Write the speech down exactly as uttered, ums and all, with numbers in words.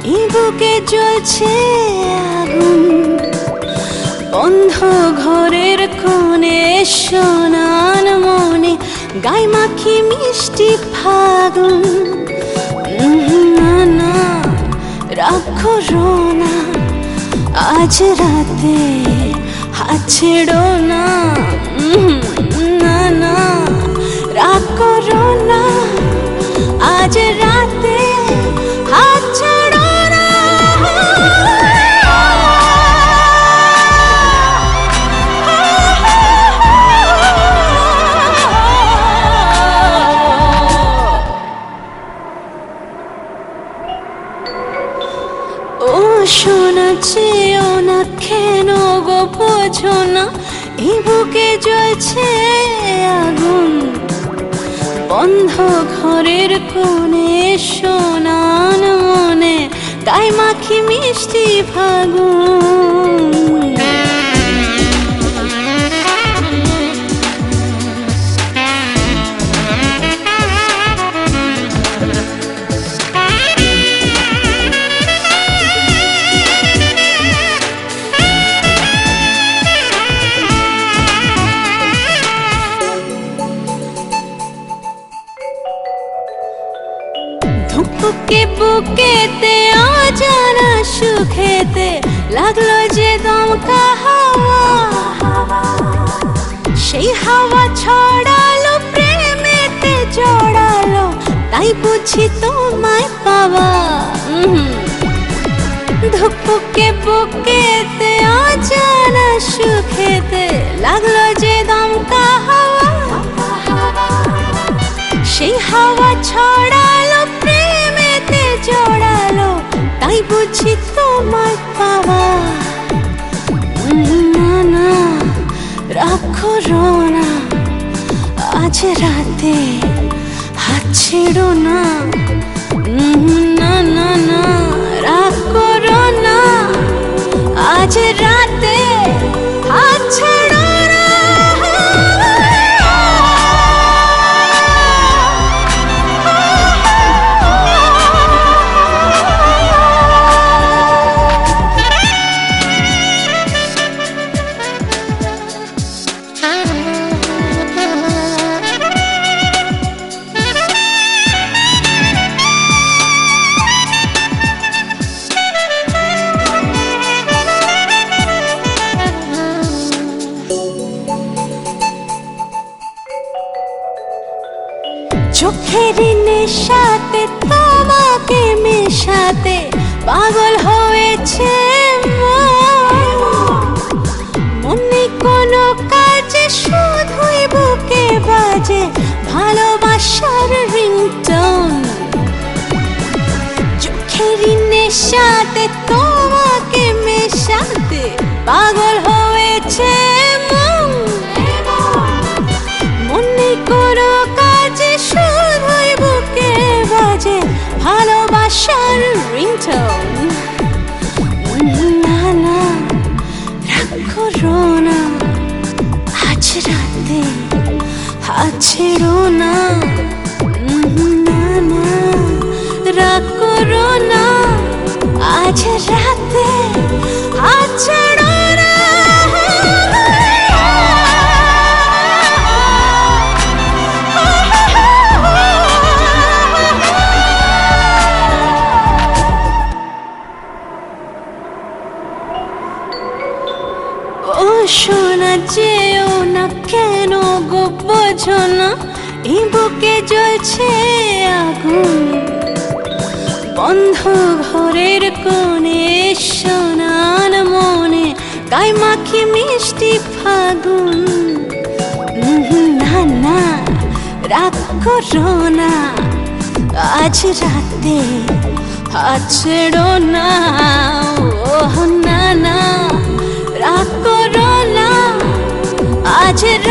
এই বুকে জ্বলছে আগুন, বন্ধ ঘরের কোণে সোনার মনে গায়ে মাখি মিষ্টি ফাগুন। না না রাগ করো না, আজ রাতে হাত ছেড়ো না। না না রাগ করো না, আজ রাতে হাত ছেড়ো না। ও শোনা চেয়েও না কেন গো বোঝো না, এই বুকে জ্বলছে আগুন, বন্ধ ঘরের কোণে সোনার মনে গায়ে মাখি মিষ্টি ফাগুন। বুকে বুকেতে অজানা সুখেতে লাগলো যে দমকা হাওয়া, সেই হাওয়া ছড়ালো প্রেমেতে জড়ালো, তাই বুঝি তোমায় পাওয়া। ধুকপুকে বুকেতে অজানা সুখেতে লাগলো যে দমকা হাওয়া, সেই হাওয়া ছড়ালো প্রেমেতে জড়ালো, তাই বুঝি তোমায় পাওয়া। না না রাগ করো না, আজ রাতে হাত ছেড়ো না। না না না রাগ করো না, আজ রাতে হাত ছেড়ো না। চোখের নেশাতে তোমাকে মেশাতে পাগল হয়েছে মনে, কোনো কাজে শুধুই বুকে বাজে ভালোবাসার রিংটোন। চোখের নেশাতে তোমাকে মেশাতে পাগল হয়েছে মনে, কোনো কাজে শুধুই বুকে বাজে ভালোবাসার রিংটোন। না না রাগ করো না, আজ রাতে হাত ছেড়ো না। না না রাগ করো না, আজ রাতে হাত ছেড়ো না। ও শোনা যেও না কেন গো বোঝো না, এই বুকে জ্বলছে আগুন, বন্ধ ঘরের কোণে সোনার মনে গায়ে মাখি মিষ্টি ফাগুন। না না রাগ করো না, আজ রাতে হাত ছেড়ো না। ও না না রাগ করো না, আজ